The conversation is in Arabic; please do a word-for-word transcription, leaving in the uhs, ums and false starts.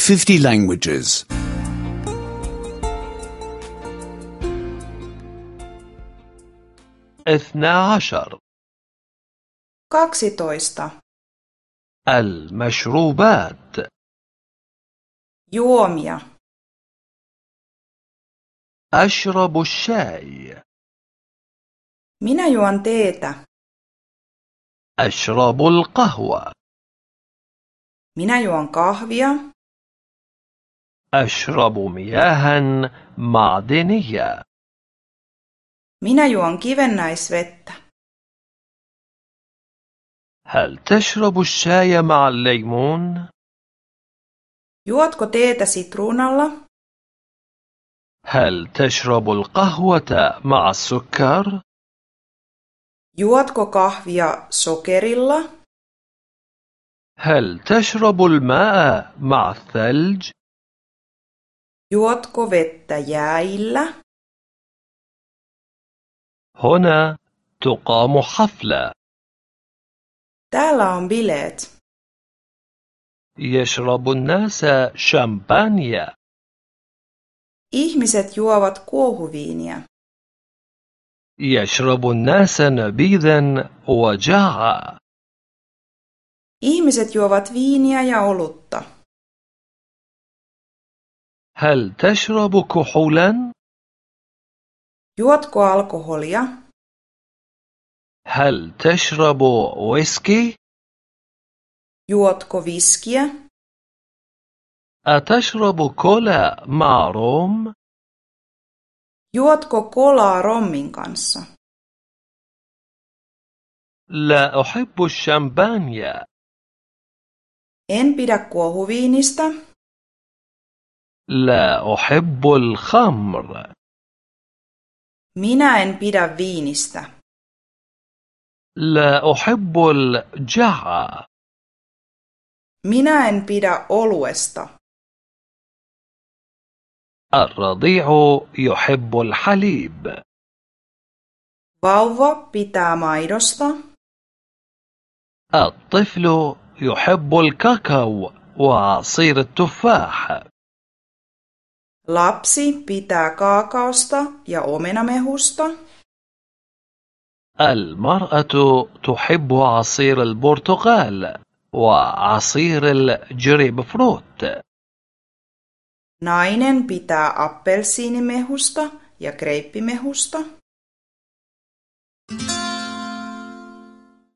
fifty languages. اثنا عشر. kaksitoista. المشروبات. juomia. أشرب الشاي. Minä juon teetä. أشرب القهوة. Minä juon kahvia. أشرب مياها معدنية. Minä juon kivennäisvettä. هل تشرب الشاي مع الليمون؟ Juotko teetä sitruunalla? هل تشرب القهوة مع السكر؟ Juotko kahvia sokerilla? هل تشرب الماء مع الثلج؟ Juotko vettä jäillä? هنا تقام حفلة. Täällä on bileet. يشرب الناس شامبانيا. Ihmiset juovat kuohuviiniä. يشرب الناس نبيذا وجاعا. Ihmiset juovat viiniä ja olutta. هل تشرب كحولا؟ Juotko alkoholia? هل تشرب ويسكي؟ Juotko viskiä? أتشرب كولا مع روم؟ Juotko kolaa rommin kanssa? لا أحب الشامبانيا. En pidä kuohuviinistä. لا أحب الخمر. Minä en pidä viinistä. لا أحب الجعة. Minä en pidä oluesta. الرضيع يحب الحليب. Vauva pitää maidosta. الطفل يحب الكاكاو وعصير التفاح. Lapsi pitää kaakaosta ja omenamehusta. المرأة تحب عصير البرتقال وعصير الجريب فروت. Nainen pitää appelsiinimehusta ja kreippimehusta.